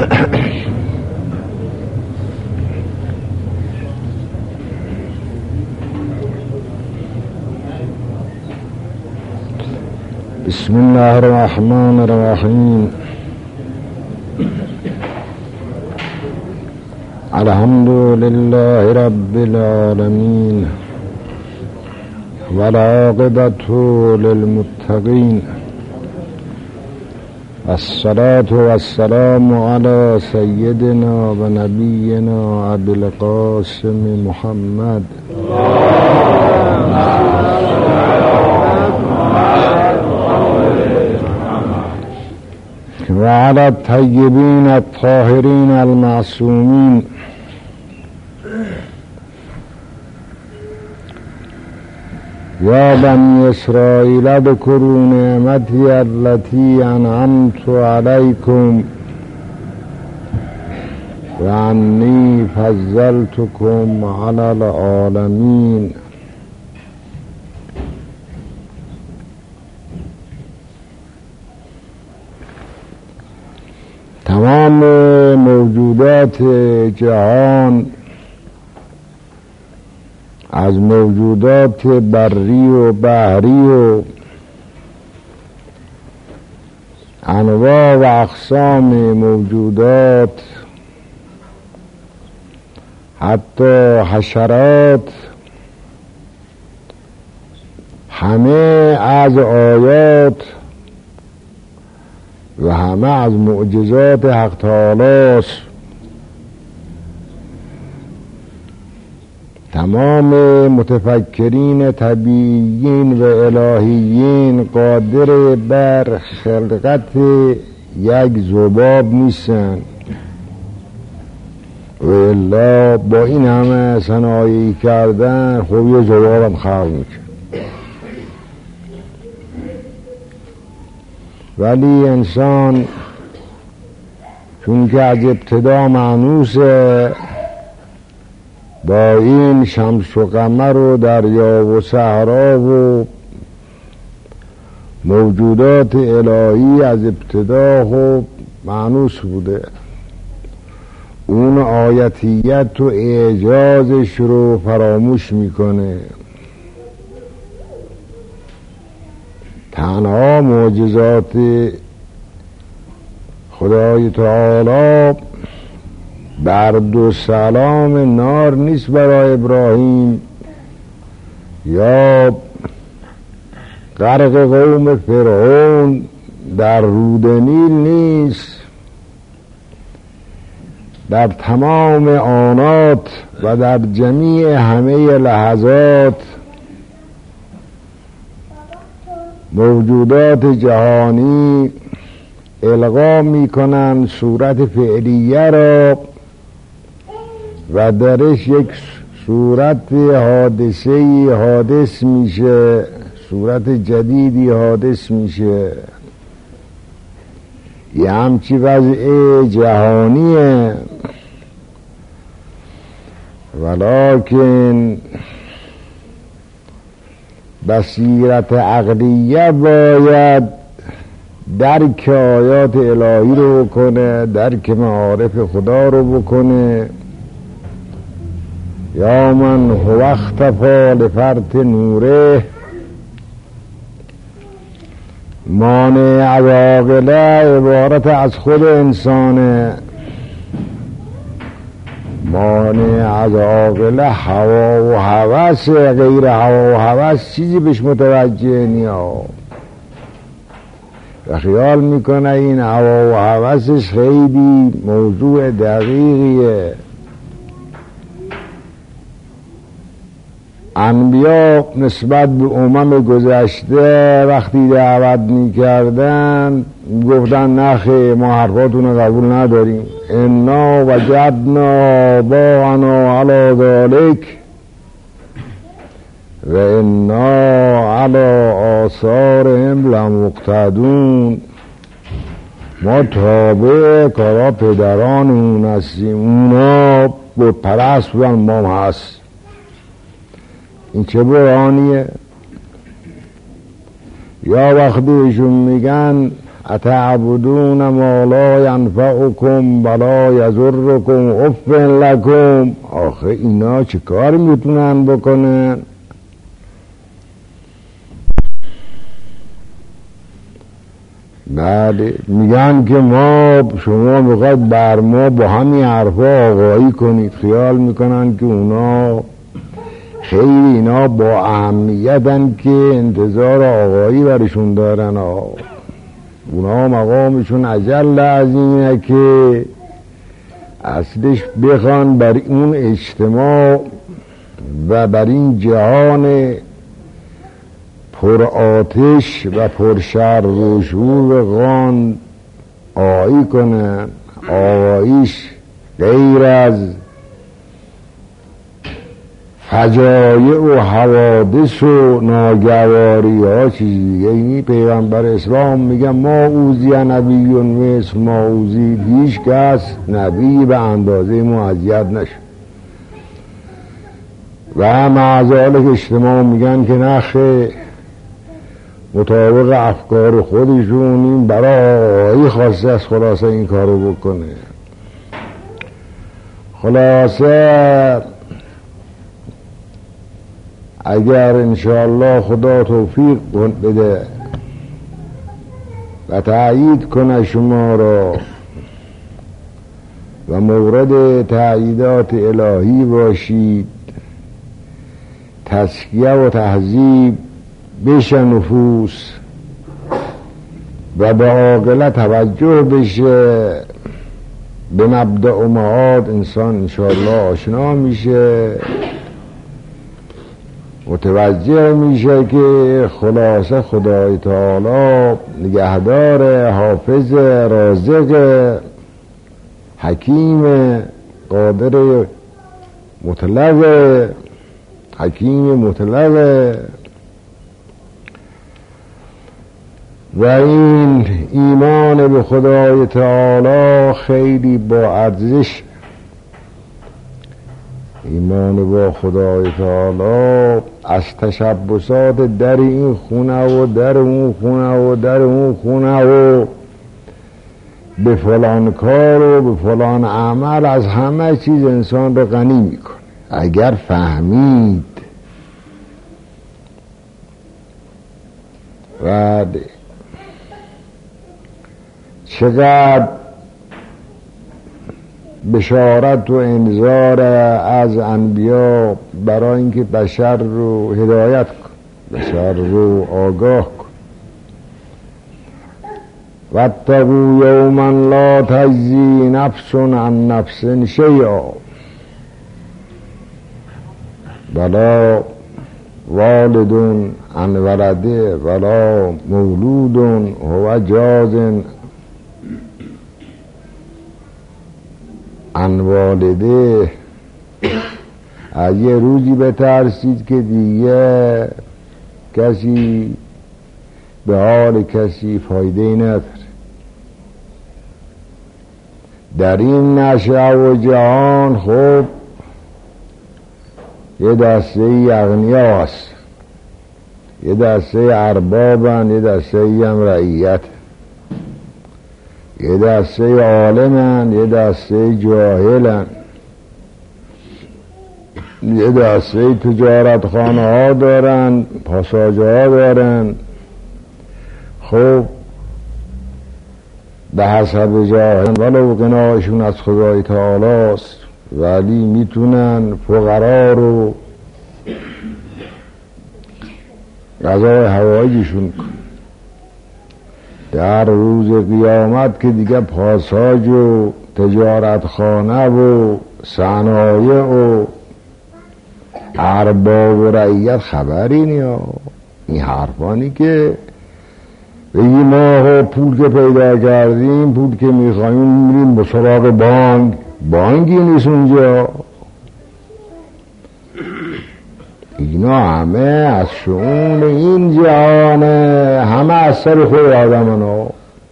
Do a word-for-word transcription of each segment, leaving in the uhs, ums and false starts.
بسم الله الرحمن الرحیم. الحمد لله رب العالمين والعاقبة للمتقين الصلاة والسلام على سيدنا ونبينا أبي القاسم محمد وعلى الطيبين الطاهرين المعصومين يا بني إسرائيل اذكروا نعمتي التي أنعمت عليكم وأني فضلتكم على العالمين. تمام موجودات جهان، از موجودات بری و بحری و انواع و اقسام موجودات، حتی حشرات، همه از آیات و همه از معجزات حق تعالی است. تمام متفکرین طبیعیین و الهیین قادر بر خلقت یک ذباب نیستن، و الا با این همه صنایعی کردن خب یه ذباب هم خلق میکنه. ولی انسان چون که از ابتدا مانوسه با این شمس و قمر و دریا و صحرا و موجودات الهی از ابتدا خب مانوس بوده، اون آیتیت و اعجازش رو فراموش میکنه. تنها معجزات خدای تعالی برد و سلام نار نیست برای ابراهیم، یا غرق قوم فرعون در رود نیل نیست. در تمام آنات و در جمیع همه لحظات موجودات جهانی القا میکنن صورت فعلیه را و درش یک صورت حادثه‌ای حادث میشه، صورت جدیدی حادث میشه. یه همچی وضع جهانیه، ولکن بصیرت عقلیه باید درک آیات الهی رو بکنه، درک معارف خدا رو بکنه. یا من هو اختفا لفرط نوره، مانع از عاقله عبارت از خود انسانه. مانع از عاقله هوا و هوس، غیر هوا و هوس چیزی بهش متوجه نیا و خیال میکنه این هوا و هوسش خیلی موضوع دقیقیه. انبیا نسبت به امم گذشته وقتی دعوت میکردن گفتن نخیر، ما حرفاتون رو قبول نداریم. انا وجدنا آباءنا علی ذلک و انا علی آثارهم لمقتدون. ما تابع کارا پدرانمون هستیم، اونا بود پرست بودن، ما هم هست. این چه برهانیه؟ یا وقتی ایشون میگن اتعبدون ما لا ینفعکم ولا یضرکم اف لکم. آخه اینا چه کار میتونن بکنن؟ بله میگن که ما شما میخواید بر ما با همین حرفا آقایی کنید. خیال میکنن که اونا خیلی اینا با اهمیتن که انتظار آقایی برشون دارن. اونا مقامشون اجل عظیمه که اصلش بخوان بر اون اجتماع و بر این جهان پر آتش و پر شر و شور غان آقایی کنن. آقاییش غیر از فجایع و حوادث و ناگواری ها چیزی دیگه اینی. پیغمبر اسلام میگه ما اوزی نبیون مثل ما اوزی، هیچ کس نبی به اندازه ما اذیت نشد. و معذالک اجتماع میگن که نخه مطابق افکار خودشون این برای آقایی خواسته از خلاصه این کارو بکنه. خلاصه اگر انشاءالله خدا توفیق بده و تأیید کنه شما را و مورد تأییدات الهی باشید، تزکیه و تهذیب بشه نفوس و به عاقله توجه بشه، به مبدأ و معاد انسان انشاءالله آشنا میشه، متوجه میشه که خلاصه خدای تعالی نگهدار، حافظ، رازق، حکیم، قادر مطلق، حکیم مطلق. و این ایمان به خدای تعالی خیلی با ارزش. ایمان با خدای تعالی از تشبسات در این خونه و در اون خونه و در اون خونه و به فلان کار و به فلان عمل از همه چیز انسان رو غنی میکنه اگر فهمید. و چقدر بشارت و انذار از انبیا برای اینکه بشر رو هدایت کن، بشر رو آگاه کن. واتقوا یوما لا تجزی نفس عن نفس شیئا ولا والد عن ولده ولا مولود هو جاز عن والده. از یه روزی بترسید که دیگه کسی به حال کسی فایده نداره. در این نشأه و جهان خب یه دسته اغنیا هست، یه دسته اربابن، یه دسته هم رعیت، یه دسته عالمن، یه دسته جاهلن، یه دسته تجارت خانه ها دارن، پاساژ ها دارن. خب به حسب جاهل ولو غناشون از خدای تعالی است، ولی میتونن فقرا رو غذای هواییشون کن. در روز قیامت که دیگه پاساژ و تجارت خانه و صنایع و ارباب و رعیت خبری نیا. این حرفانی که بگی ما پول که پیدا کردیم، پول که میخواییم میریم به سراغ بانک، بانکی نیست اونجا. اینا همه از شؤون این جهانه، همه از سر خود آدمانو.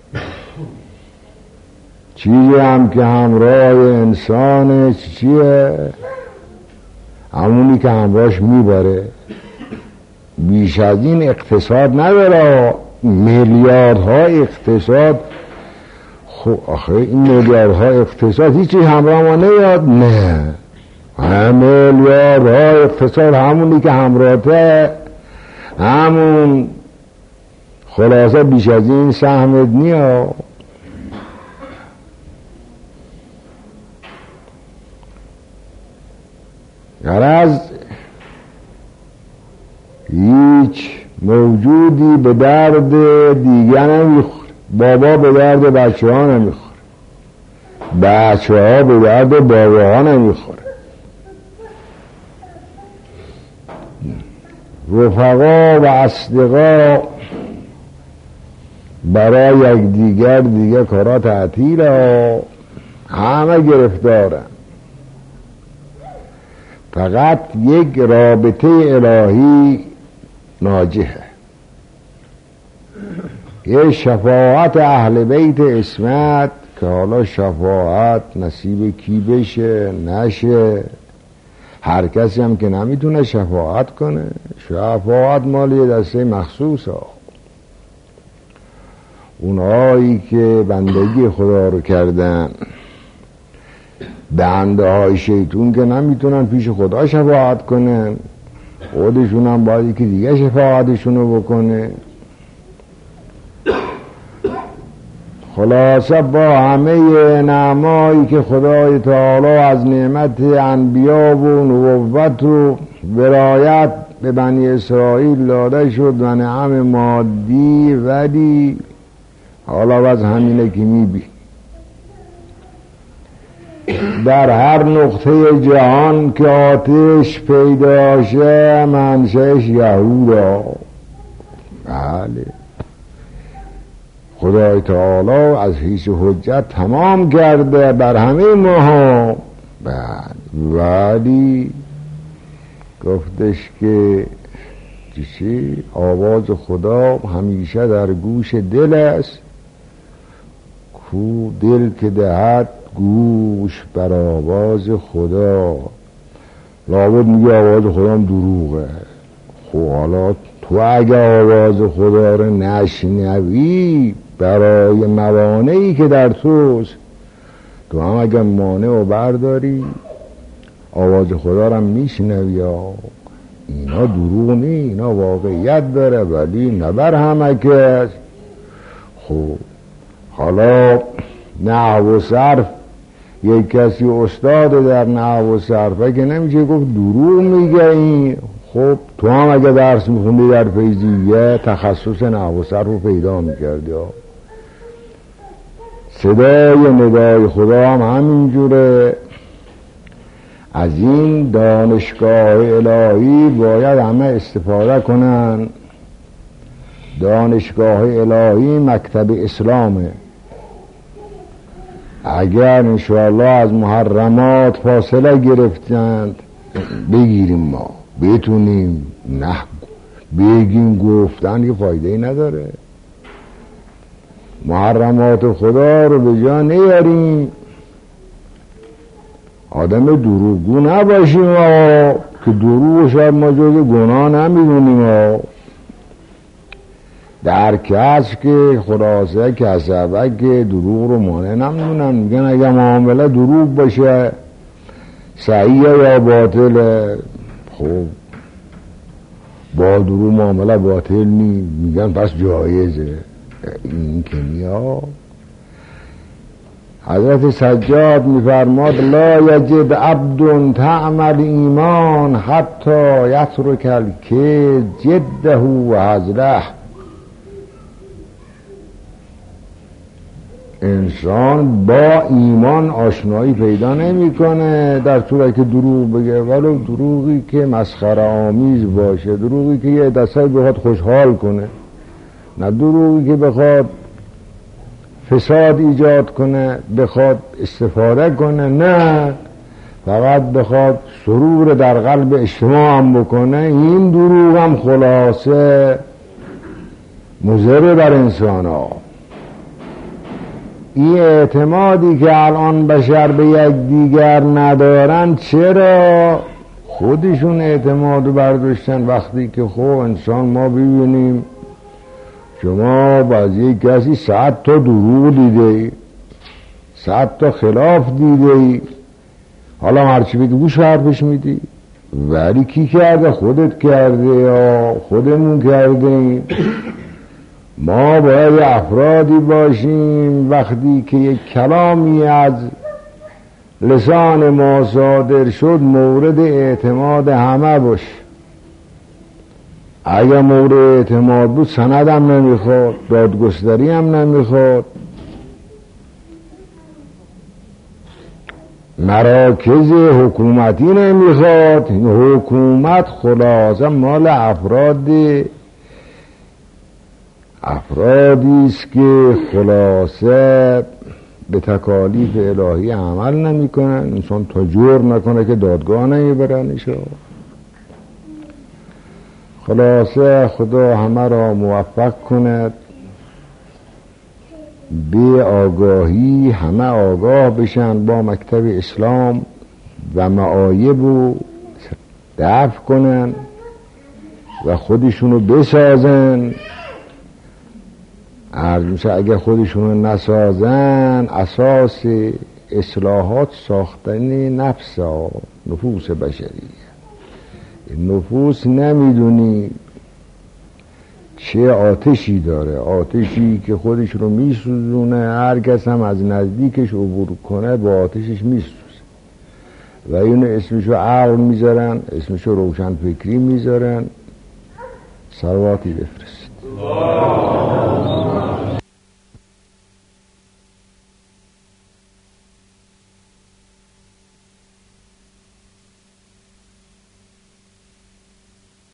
چیزی هم که همراه انسانه چیه؟ همونی که همراهش میبره. بیش از این اقتصاد نداره. میلیاردها اقتصاد. خب آخه این میلیاردها اقتصاد هیچی همراه ما نیاد؟ نه، هم میلیاردها اقتصاد همونی که همراهته همون خلاصه بیش از این سهمت نیا. غرض هیچ موجودی به درد دیگر نمیخوره. بابا به درد بچه ها نمیخوره، بچه ها به درد بابا ها نمیخوره. رفقا و اصدقا برای یک دیگر دیگه کارا تعطیل ها، همه گرفتارن. فقط یک رابطه الهی ناجحه. یه شفاعت اهل بیت اسمت که حالا شفاعت نصیب کی بشه نشه، هر کسی هم که نمیتونه شفاعت کنه. شفاعت مال یه دسته مخصوص ها، اونهایی که بندگی خدا رو کردن. بنده های شیطون که نمیتونن پیش خدا شفاعت کنن، خودشون هم باید که دیگه شفاعتشونو بکنه. خلاصه با همه نعمایی که خدای تعالی از نعمت انبیا و نبوت و ولایت به بنی اسرائیل داده شد و نعم مادی، ولی حالا از همینه که میبین در هر نقطه جهان که آتش پیدا شه منشأش یهودا. بله، خدای تعالی از حیث حجت تمام کرده بر همه ماها. ولی گفتش که چی؟ آواز خدا همیشه در گوش دل است، کو دل که دهد گوش بر آواز خدا. لابد میگه آواز خدا هم دروغه. خب حالا تو اگه آواز خدا رو نشنوی برای موانعی که در توست، تو هم اگه مانع و برداری آواز خدا رو هم میشنوی. اینا دروغ نی، اینا واقعیت داره، ولی نه بر همه کس. خب حالا نحو و صرف یک کسی استاد در نحو و صرفه که نمیشه گفت دروغ میگه این. خب تو هم اگه درس میخوندی در فیضیه تخصص نحو و صرف رو پیدا میکردی. صدای ندای خدا هم همینجوره. از این دانشگاه الهی باید همه استفاده کنن. دانشگاه الهی مکتب اسلامه. اگر انشاءالله از محرمات فاصله گرفتند بگیریم، ما بتونیم نه بگیم گفتن که فایده نداره. محرمات خدا رو به جا نیاریم، آدم دروغگو نباشیم ها، که دروغ شاید ما جز گناه نمیدونیم ها. در کس که خلاصه کسبه که دروغ رو مانع نمیدونن، میگن اگه معامله دروغ باشه صحیحه یا باطله. خب با دروغ معامله باطل نی، میگن پس جایزه. این که نیا. حضرت سجاد میفرماد لا یجد عبد طعم الایمان حتی یترک الکذب جده و هزله. انسان با ایمان آشنایی پیدا نمیکنه در صورتی که دروغ بگه، ولو دروغی که مسخره آمیز باشه، دروغی که یه دسته بخواد خوشحال کنه، نه دروغی که بخواد فساد ایجاد کنه، بخواد استفاده کنه، نه فقط بخواد سرور در قلب اجتماع هم بکنه. این دروغ هم خلاصه مضر بر انسان ها. این اعتمادی که الان بشر به یک دیگر ندارن، چرا؟ خودشون اعتماد برداشتن. وقتی که خب انسان ما ببینیم شما باز یک کسی صد تا دروغ دیده، صد تا خلاف دیده، حالا هرچی بگی گوش حرفش میدی. ولی کی کرده؟ خودت کرده یا خودمون کرده. ما باید افرادی باشیم وقتی که یک کلامی از لسان ما صادر شد مورد اعتماد همه باشه. اگر مورد اعتماد بود سند هم نمیخواد، دادگستری هم نمیخواد، مراکز حکومتی نمیخواد. حکومت خلاصه مال افراد افرادی است که خلاصه به تکالیف الهی عمل نمیکنن. انسان تا جور نکنه که دادگاه نمیبرنش. خلاصه خدا همه را موفق کند به آگاهی، همه آگاه بشن با مکتب اسلام و معایب رو دفع کنن و خودشونو بسازن. عرض اگر خودشونو نسازن اساس اصلاحات ساختن نفس ها، نفوس بشریه. نفوس نمیدونی چه آتشی داره، آتشی که خودش رو میسوزونه، هر کس هم از نزدیکش عبور کنه با آتشش میسوزه و اینو اسمشو عقل میذارن، اسمشو روشن فکری میذارن. صلواتی بفرست.